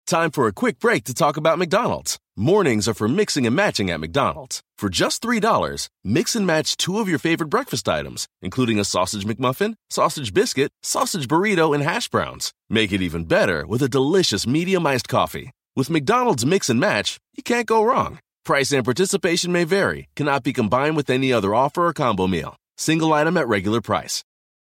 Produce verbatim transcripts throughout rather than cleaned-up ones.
Time for a quick break to talk about McDonald's. Mornings are for mixing and matching at McDonald's. For just three dollars, mix and match two of your favorite breakfast items, including a sausage McMuffin, sausage biscuit, sausage burrito, and hash browns. Make it even better with a delicious medium iced coffee. With McDonald's Mix and Match, you can't go wrong. Price and participation may vary, cannot be combined with any other offer or combo meal. Single item at regular price.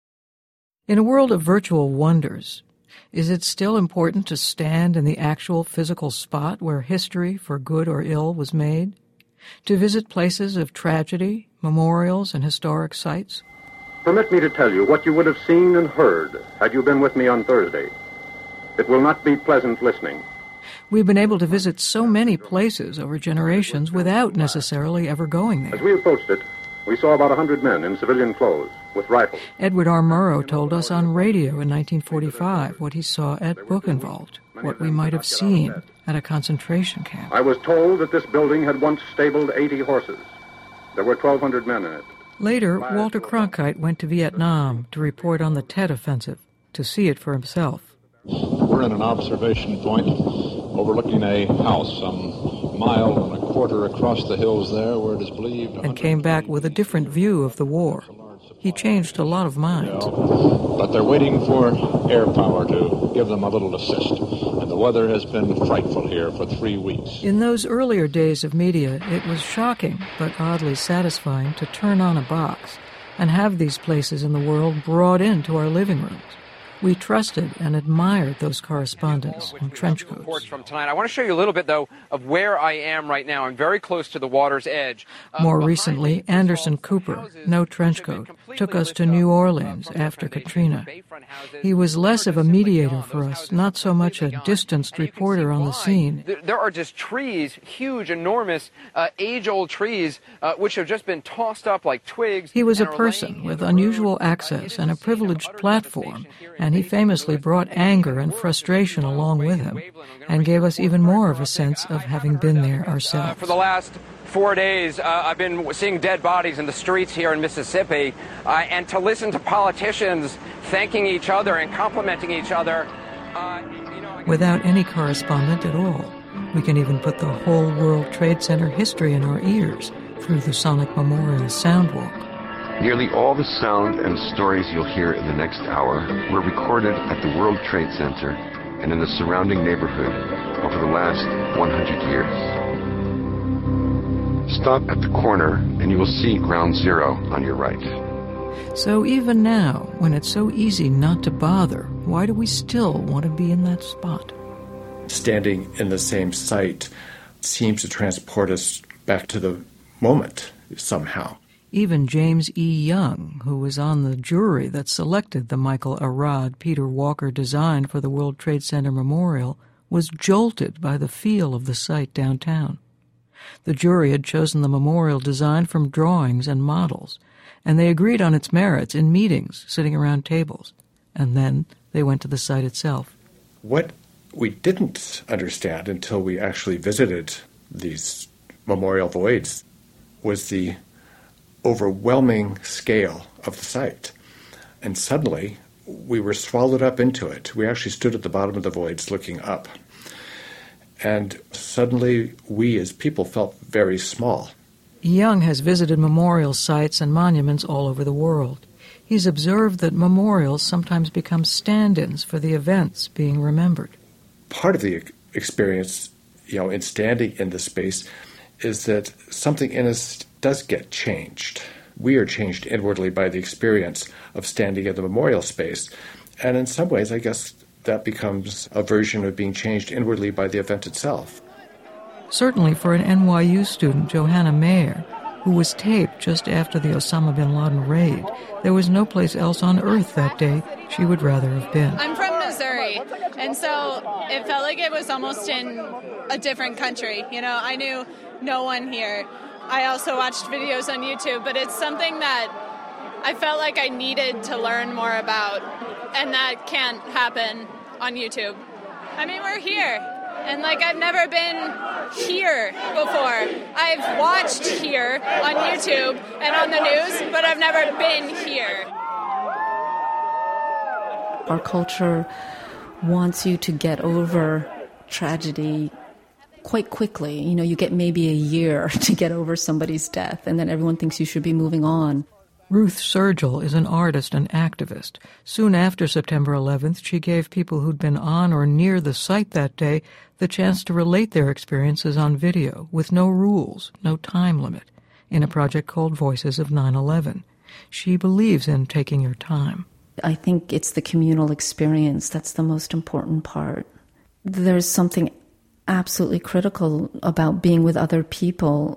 In a world of virtual wonders, is it still important to stand in the actual physical spot where history, for good or ill, was made? To visit places of tragedy, memorials, and historic sites? Permit me to tell you what you would have seen and heard had you been with me on Thursday. It will not be pleasant listening. We've been able to visit so many places over generations without necessarily ever going there. As we approached it, we saw about a hundred men in civilian clothes with rifles. Edward R. Murrow told us on radio in nineteen forty-five what he saw at Buchenwald, what we might have seen at a concentration camp. I was told that this building had once stabled eighty horses. There were twelve hundred men in it. Later, Walter Cronkite went to Vietnam to report on the Tet Offensive, to see it for himself. We're in an observation point overlooking a house some mile and a quarter across the hills there, where it is believed... And came back with a different view of the war. He changed a lot of minds. But they're waiting for air power to give them a little assist. And the weather has been frightful here for three weeks. In those earlier days of media, it was shocking but oddly satisfying to turn on a box and have these places in the world brought into our living rooms. We trusted and admired those correspondents in trench coats. From tonight. I want to show you a little bit, though, of where I am right now. I'm very close to the water's edge. Uh, More recently, Anderson Cooper, no trench coat, took us to New Orleans after Katrina. He was less of a mediator for us, not so much a distanced reporter on the scene. There are just trees, huge, enormous, uh, age-old trees, uh, which have just been tossed up like twigs. He was a person with unusual access and a privileged platform, and he famously brought anger and frustration along with him and gave us even more of a sense of having been there ourselves. Uh, for the last four days, uh, I've been seeing dead bodies in the streets here in Mississippi, uh, and to listen to politicians thanking each other and complimenting each other. Uh, you know, Without any correspondent at all, we can even put the whole World Trade Center history in our ears through the Sonic Memorial Soundwalk. Nearly all the sound and stories you'll hear in the next hour were recorded at the World Trade Center and in the surrounding neighborhood over the last one hundred years. Stop at the corner and you will see Ground Zero on your right. So even now, when it's so easy not to bother, why do we still want to be in that spot? Standing in the same site seems to transport us back to the moment somehow. Even James E. Young, who was on the jury that selected the Michael Arad Peter Walker design for the World Trade Center Memorial, was jolted by the feel of the site downtown. The jury had chosen the memorial design from drawings and models, and they agreed on its merits in meetings, sitting around tables. And then they went to the site itself. What we didn't understand until we actually visited these memorial voids was the overwhelming scale of the site. And suddenly, we were swallowed up into it. We actually stood at the bottom of the voids looking up. And suddenly, we as people felt very small. Young has visited memorial sites and monuments all over the world. He's observed that memorials sometimes become stand-ins for the events being remembered. Part of the experience, you know, in standing in the space is that something in us does get changed. We are changed inwardly by the experience of standing in the memorial space. And in some ways, I guess that becomes a version of being changed inwardly by the event itself. Certainly for an N Y U student, Johanna Mayer, who was taped just after the Osama bin Laden raid, there was no place else on earth that day she would rather have been. I'm from Missouri, and so it felt like it was almost in a different country. You know, I knew no one here. I also watched videos on YouTube, but it's something that I felt like I needed to learn more about, and that can't happen on YouTube. I mean, we're here, and like I've never been here before. I've watched here on YouTube and on the news, but I've never been here. Our culture wants you to get over tragedy quite quickly. You know, you get maybe a year to get over somebody's death, and then everyone thinks you should be moving on. Ruth Sergel is an artist and activist. Soon after September eleventh, she gave people who'd been on or near the site that day the chance to relate their experiences on video, with no rules, no time limit, in a project called Voices of nine eleven. She believes in taking your time. I think it's the communal experience that's the most important part. There's something absolutely critical about being with other people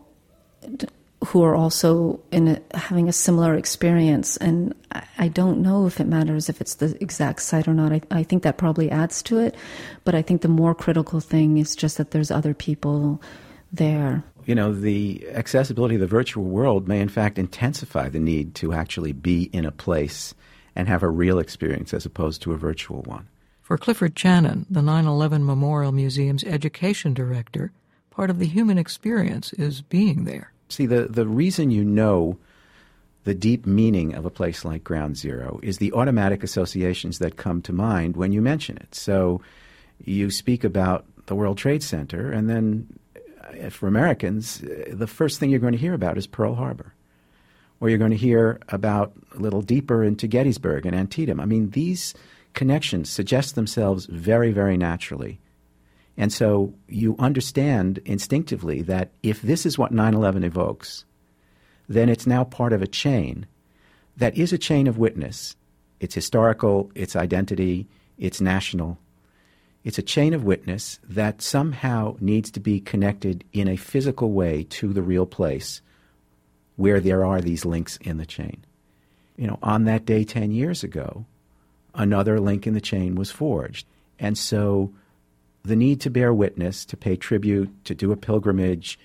who are also in a, having a similar experience. And I, I don't know if it matters if it's the exact site or not. I, I think that probably adds to it. But I think the more critical thing is just that there's other people there. You know, the accessibility of the virtual world may in fact intensify the need to actually be in a place and have a real experience as opposed to a virtual one. For Clifford Channon, the nine eleven Memorial Museum's education director, part of the human experience is being there. See, the, the reason you know the deep meaning of a place like Ground Zero is the automatic associations that come to mind when you mention it. So you speak about the World Trade Center, and then uh, for Americans, uh, the first thing you're going to hear about is Pearl Harbor. Or you're going to hear about a little deeper into Gettysburg and Antietam. I mean, these connections suggest themselves very, very naturally. And so you understand instinctively that if this is what nine eleven evokes, then it's now part of a chain that is a chain of witness. It's historical, it's identity, it's national. It's a chain of witness that somehow needs to be connected in a physical way to the real place where there are these links in the chain. You know, on that day ten years ago, another link in the chain was forged. And so the need to bear witness, to pay tribute, to do a pilgrimage,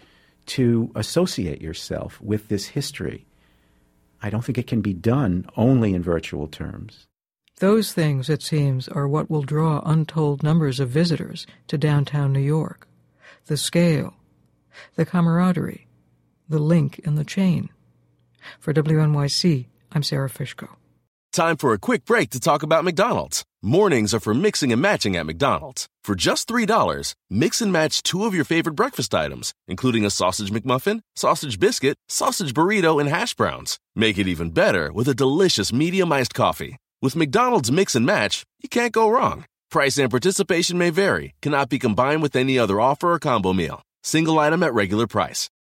to associate yourself with this history, I don't think it can be done only in virtual terms. Those things, it seems, are what will draw untold numbers of visitors to downtown New York. The scale, the camaraderie, the link in the chain. For W N Y C, I'm Sarah Fishko. Time for a quick break to talk about McDonald's. Mornings are for mixing and matching at McDonald's. For just three dollars, mix and match two of your favorite breakfast items, including a sausage McMuffin, sausage biscuit, sausage burrito, and hash browns. Make it even better with a delicious medium iced coffee. With McDonald's Mix and Match, you can't go wrong. Price and participation may vary, cannot be combined with any other offer or combo meal. Single item at regular price.